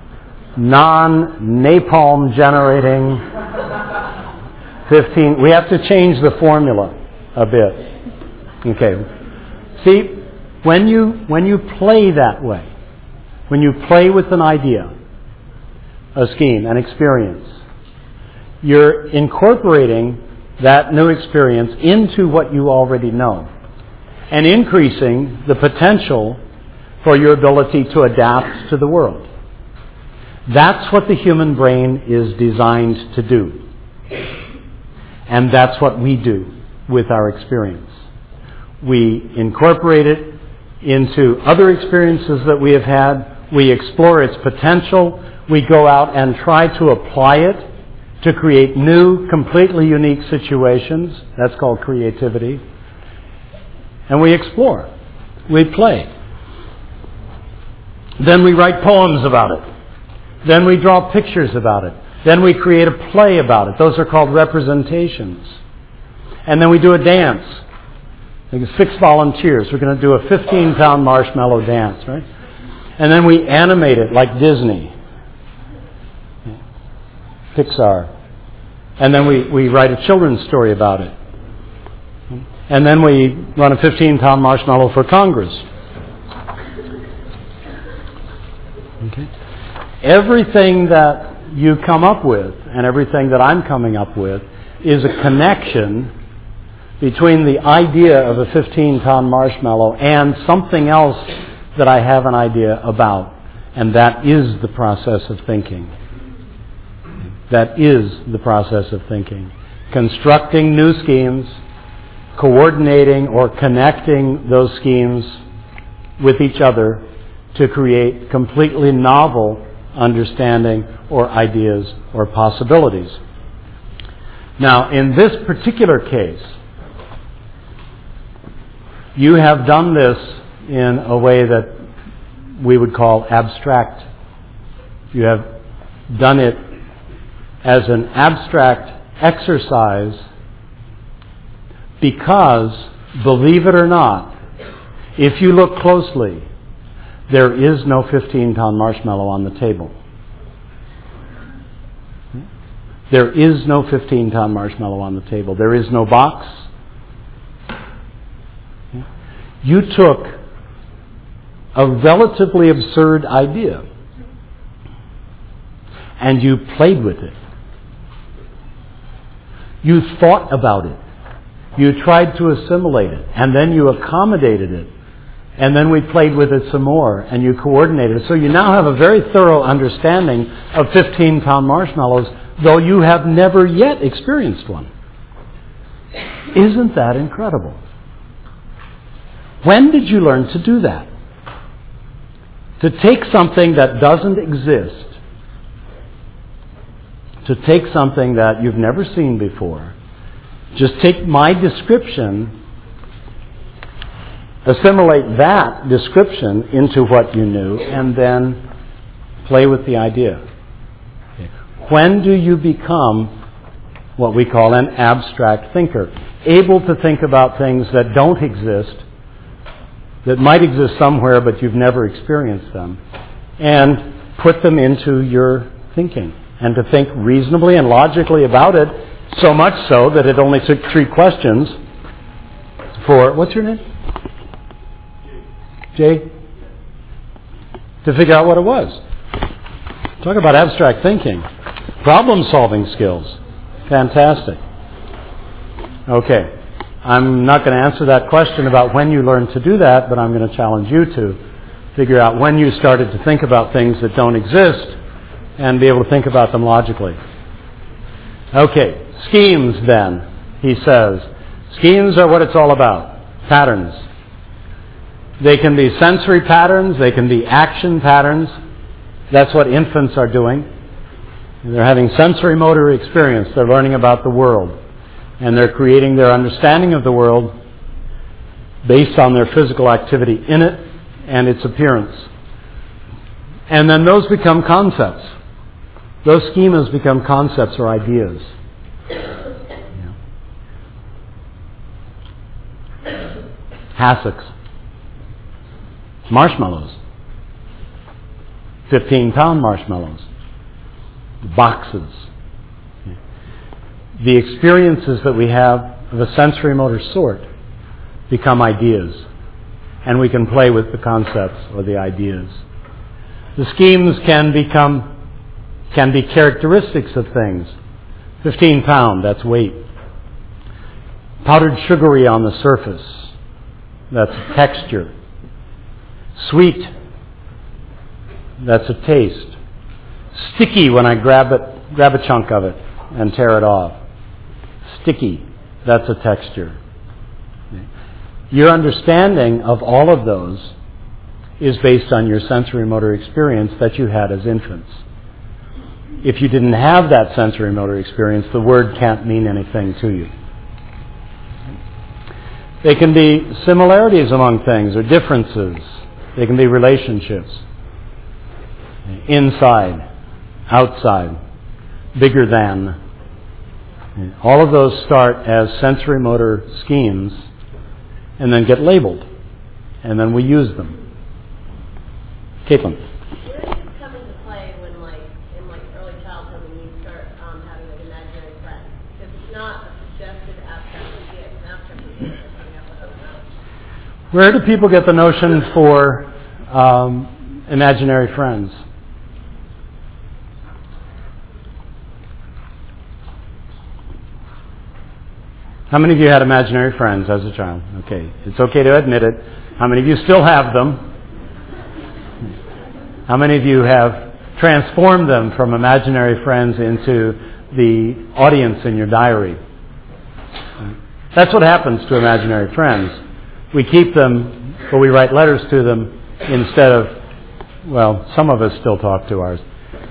non-napalm generating fifteen. We have to change the formula a bit. Okay. See, when you when you play that way, when you play with an idea, a scheme, an experience, you're incorporating that new experience into what you already know and increasing the potential for your ability to adapt to the world. That's what the human brain is designed to do. And that's what we do with our experience. We incorporate it into other experiences that we have had. We explore its potential. We go out and try to apply it to create new, completely unique situations. That's called creativity. And we explore. We play. Then we write poems about it. Then we draw pictures about it. Then we create a play about it. Those are called representations. And then we do a dance. Like six volunteers. We're going to do a fifteen-pound marshmallow dance, right? And then we animate it like Disney, Pixar. And then we, we write a children's story about it. And then we run a fifteen-pound marshmallow for Congress. Okay. Everything that you come up with and everything that I'm coming up with is a connection between the idea of a fifteen-pound marshmallow and something else that I have an idea about. And that is the process of thinking. That is the process of thinking. Constructing new schemes, coordinating or connecting those schemes with each other to create completely novel understanding or ideas or possibilities. Now, in this particular case, you have done this in a way that we would call abstract. You have done it as an abstract exercise because, believe it or not, if you look closely, there is no fifteen-pound marshmallow on the table. There is no fifteen-pound marshmallow on the table. There is no box. You took a relatively absurd idea and you played with it. You thought about it. You tried to assimilate it, and then you accommodated it. And then we played with it some more, and you coordinated it. So you now have a very thorough understanding of fifteen-pound marshmallows, though you have never yet experienced one. Isn't that incredible? When did you learn to do that? To take something that doesn't exist, to take something that you've never seen before, just take my description, assimilate that description into what you knew, and then play with the idea. Okay. When do you become what we call an abstract thinker? Able to think about things that don't exist, that might exist somewhere but you've never experienced them, and put them into your thinking, and to think reasonably and logically about it, so much so that it only took three questions for, what's your name? Jay? To figure out what it was. Talk about abstract thinking. Problem-solving skills. Fantastic. Okay. I'm not going to answer that question about when you learned to do that, but I'm going to challenge you to figure out when you started to think about things that don't exist and be able to think about them logically. Okay. Schemes, then, he says. Schemes are what it's all about. Patterns. They can be sensory patterns. They can be action patterns. That's what infants are doing. They're having sensory motor experience. They're learning about the world. and they're creating their understanding of the world based on their physical activity in it and its appearance. And then those become concepts. Those schemas become concepts or ideas. Yeah. Hassocks. Marshmallows. fifteen pound marshmallows. Boxes. The experiences that we have of a sensory motor sort become ideas, and we can play with the concepts or the ideas. The schemes can become can be characteristics of things. fifteen pound, that's weight. Powdered sugary on the surface, that's a texture. Sweet, that's a taste. Sticky when I grab it, grab a chunk of it and tear it off. Sticky, that's a texture. Your understanding of all of those is based on your sensory motor experience that you had as infants. If you didn't have that sensory motor experience, the word can't mean anything to you. They can be similarities among things or differences. They can be relationships. Inside, outside, bigger than. All of those start as sensory motor schemes and then get labeled, and then we use them. Caitlin. Where does this come into play when, like, in like early childhood, when you start um, having an imaginary friend? Because it's not a suggested abstract idea; it's an abstract idea that's coming up with other nouns. Where do people get the notion for um, imaginary friends? How many of you had imaginary friends as a child? Okay, it's okay to admit it. How many of you still have them? How many of you have transformed them from imaginary friends into the audience in your diary? That's what happens to imaginary friends. We keep them, but we write letters to them instead of, well, some of us still talk to ours.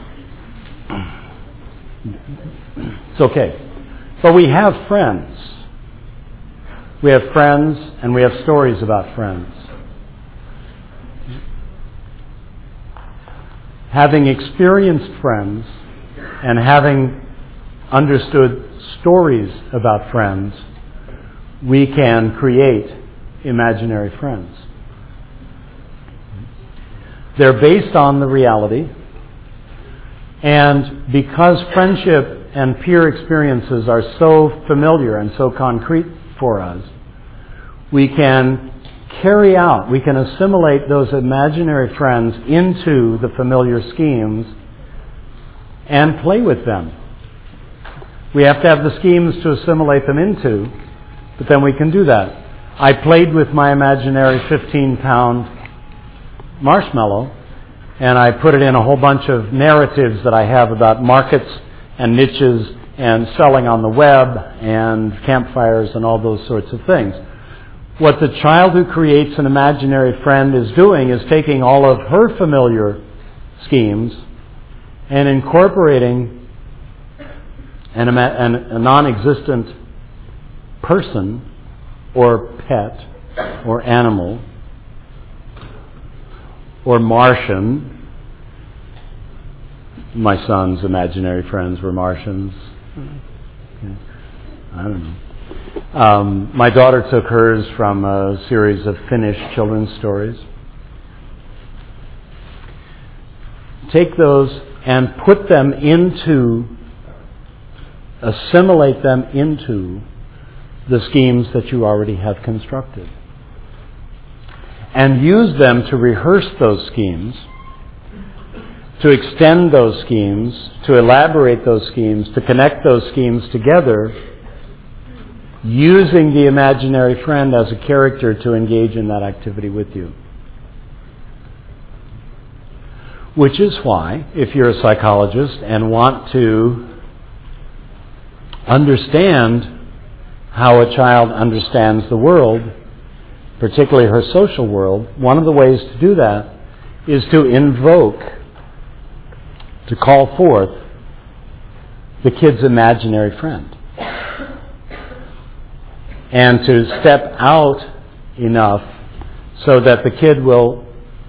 It's okay. But we have friends. We have friends, and we have stories about friends. Having experienced friends and having understood stories about friends, we can create imaginary friends. They're based on the reality, and because friendship and peer experiences are so familiar and so concrete for us, we can carry out, we can assimilate those imaginary friends into the familiar schemes and play with them. We have to have the schemes to assimilate them into, but then we can do that. I played with my imaginary fifteen pound marshmallow, and I put it in a whole bunch of narratives that I have about markets and niches and selling on the web and campfires and all those sorts of things. What the child who creates an imaginary friend is doing is taking all of her familiar schemes and incorporating an, an, a non-existent person or pet or animal or Martian. My son's imaginary friends were Martians. I don't know. Um, my daughter took hers from a series of Finnish children's stories. Take those and put them into, assimilate them into the schemes that you already have constructed. And use them to rehearse those schemes, to extend those schemes, to elaborate those schemes, to connect those schemes together, using the imaginary friend as a character to engage in that activity with you. Which is why, if you're a psychologist and want to understand how a child understands the world, particularly her social world, one of the ways to do that is to invoke, to call forth the kid's imaginary friend. and to step out enough so that the kid will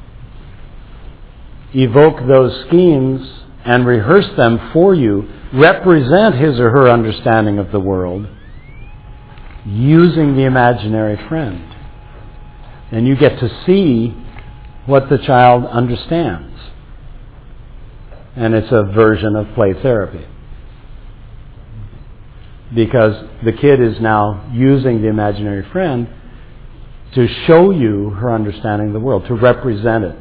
evoke those schemes and rehearse them for you, represent his or her understanding of the world using the imaginary friend. And you get to see what the child understands. And it's a version of play therapy. Because the kid is now using the imaginary friend to show you her understanding of the world, to represent it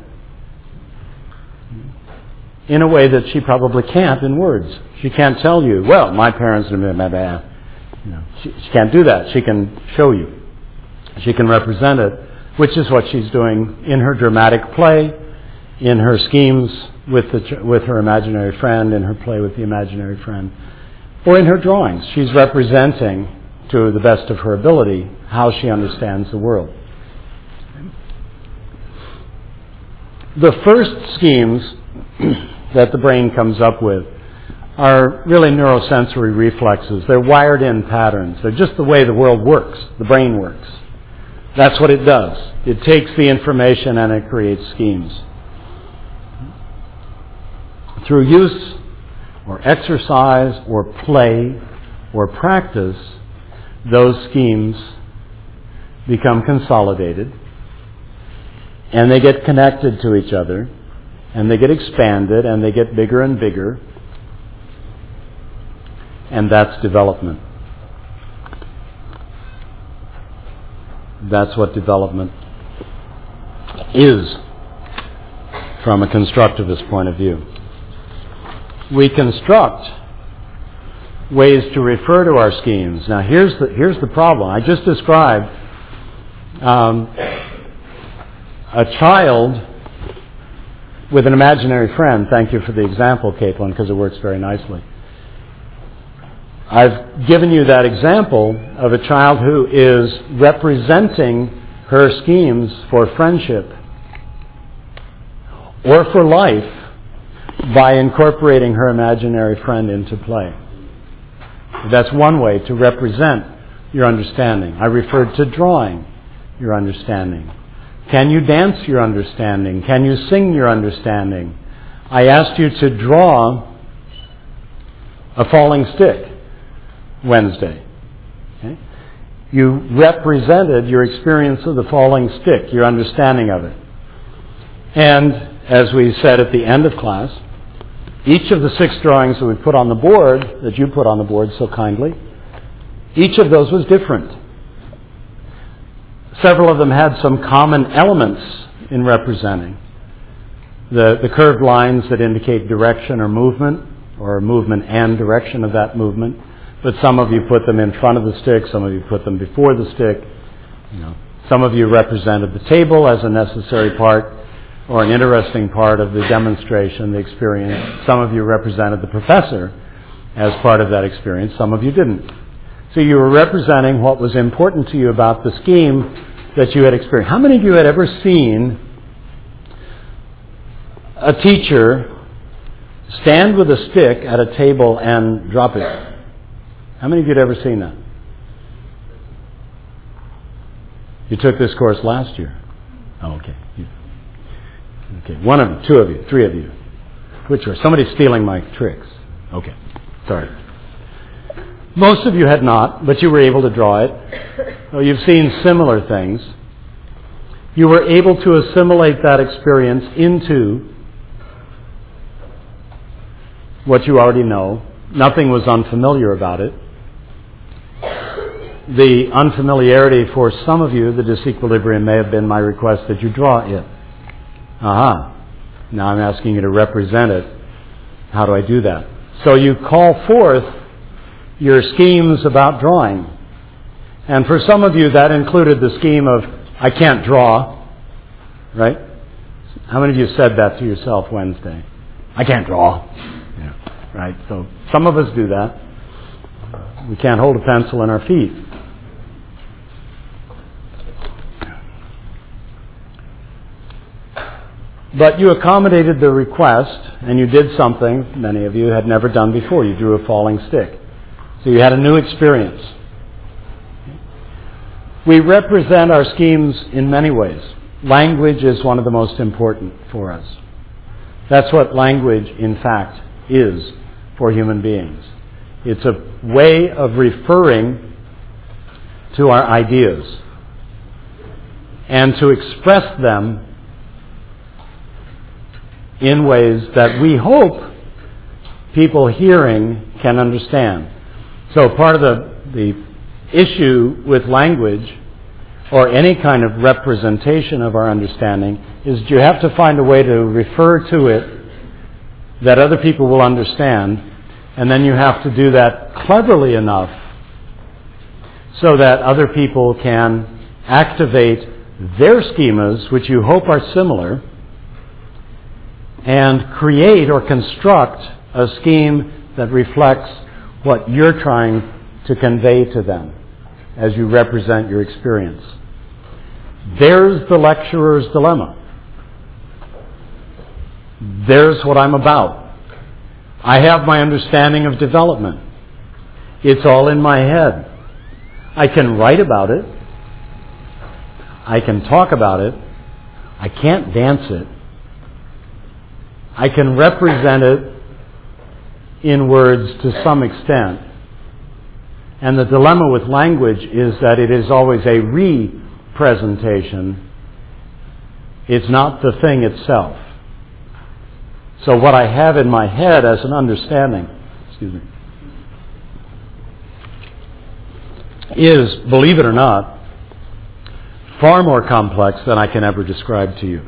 in a way that she probably can't in words. She can't tell you, well, my parents are blah, blah. You know, she, she can't do that. She can show you. She can represent it, which is what she's doing in her dramatic play, in her schemes with the with her imaginary friend, in her play with the imaginary friend, or in her drawings. She's representing, to the best of her ability, how she understands the world. The first schemes that the brain comes up with are really neurosensory reflexes. They're wired-in patterns. They're just the way the world works, the brain works. That's what it does. It takes the information and it creates schemes. Through use or exercise or play or practice, those schemes become consolidated and they get connected to each other and they get expanded and they get bigger and bigger, and that's development. That's what development is from a constructivist point of view. We construct ways to refer to our schemes. Now here's the, here's the problem. I just described um, a child with an imaginary friend. Thank you for the example, Caitlin, because it works very nicely. I've given you that example of a child who is representing her schemes for friendship or for life by incorporating her imaginary friend into play. That's one way to represent your understanding. I referred to drawing your understanding. Can you dance your understanding? Can you sing your understanding? I asked you to draw a falling stick Wednesday. Okay? You represented your experience of the falling stick, your understanding of it. And as we said at the end of class, each of the six drawings that we put on the board, that you put on the board so kindly, each of those was different. Several of them had some common elements in representing. The, the curved lines that indicate direction or movement, or movement and direction of that movement. But some of you put them in front of the stick, some of you put them before the stick. You know, some of you represented the table as a necessary part or an interesting part of the demonstration, the experience. Some of you represented the professor as part of that experience. Some of you didn't. So you were representing what was important to you about the scheme that you had experienced. How many of you had ever seen a teacher stand with a stick at a table and drop it? How many of you had ever seen that? You took this course last year. Oh, okay. You, okay, one of you, two of you, three of you. Which are? Somebody's stealing my tricks. Okay, sorry. Most of you had not, but you were able to draw it. Oh, you've seen similar things. You were able to assimilate that experience into what you already know. Nothing was unfamiliar about it. The unfamiliarity for some of you, the disequilibrium, may have been my request that you draw it. Aha. Now I'm asking you to represent it. How do I do that? So you call forth your schemes about drawing. And for some of you, that included the scheme of, I can't draw. Right? How many of you said that to yourself Wednesday? I can't draw. Yeah. Right? So some of us do that. We can't hold a pencil in our feet. But you accommodated the request, and you did something many of you had never done before. You drew a falling stick. So you had a new experience. We represent our schemes in many ways. Language is one of the most important for us. That's what language, in fact, is for human beings. It's a way of referring to our ideas and to express them in ways that we hope people hearing can understand. So part of the, the issue with language or any kind of representation of our understanding is you have to find a way to refer to it that other people will understand, and then you have to do that cleverly enough so that other people can activate their schemas, which you hope are similar, and create or construct a scheme that reflects what you're trying to convey to them as you represent your experience. There's the lecturer's dilemma. There's what I'm about. I have my understanding of development. It's all in my head. I can write about it. I can talk about it. I can't dance it. I can represent it in words to some extent. And the dilemma with language is that it is always a representation. It's not the thing itself. So what I have in my head as an understanding, excuse me, is, believe it or not, far more complex than I can ever describe to you.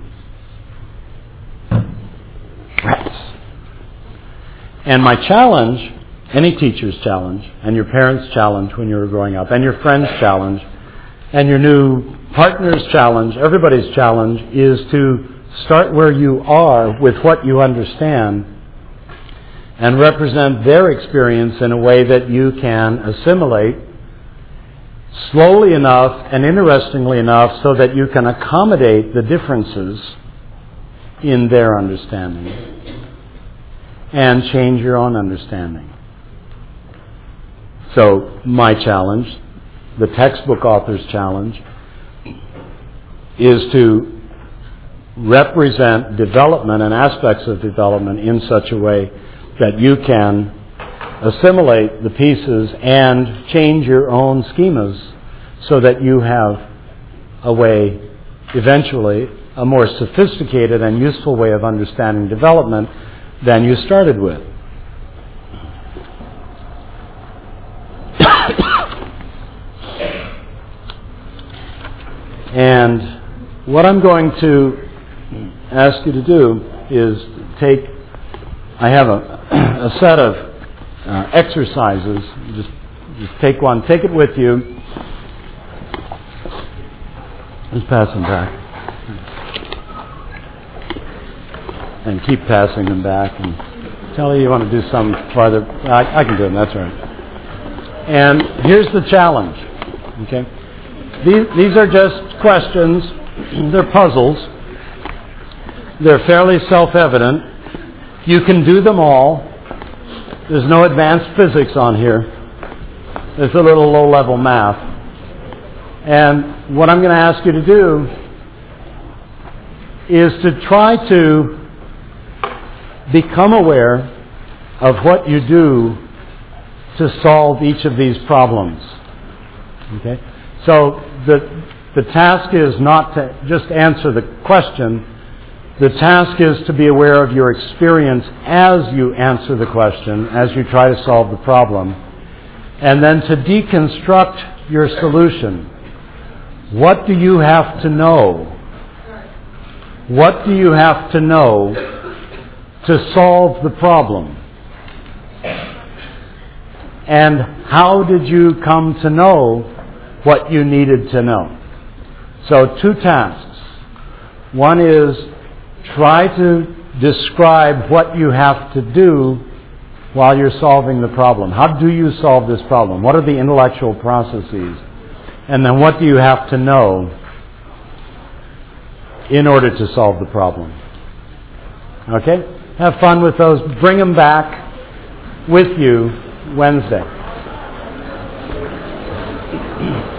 Rats. And my challenge, any teacher's challenge, and your parents' challenge when you were growing up, and your friend's challenge, and your new partner's challenge, everybody's challenge, is to start where you are with what you understand and represent their experience in a way that you can assimilate slowly enough and interestingly enough so that you can accommodate the differences in their understanding and change your own understanding. So my challenge, the textbook author's challenge, is to represent development and aspects of development in such a way that you can assimilate the pieces and change your own schemas so that you have a way, eventually, a more sophisticated and useful way of understanding development than you started with. And what I'm going to ask you to do is take, I have a, a set of uh, exercises. Just, just take one. Take it with you. Just pass them back. And keep passing them back. And tell you you want to do some farther. I, I can do them, that's right. And here's the challenge. Okay? These, these are just questions. They're puzzles. They're fairly self-evident. You can do them all. There's no advanced physics on here. There's a little low-level math. And what I'm going to ask you to do is to try to become aware of what you do to solve each of these problems. Okay? So the the task is not to just answer the question. The task is to be aware of your experience as you answer the question, as you try to solve the problem, and then to deconstruct your solution. What do you have to know? What do you have to know to solve the problem? And how did you come to know what you needed to know? So two tasks. One is try to describe what you have to do while you're solving the problem. How do you solve this problem? What are the intellectual processes? And then what do you have to know in order to solve the problem? Okay? Have fun with those. Bring them back with you Wednesday.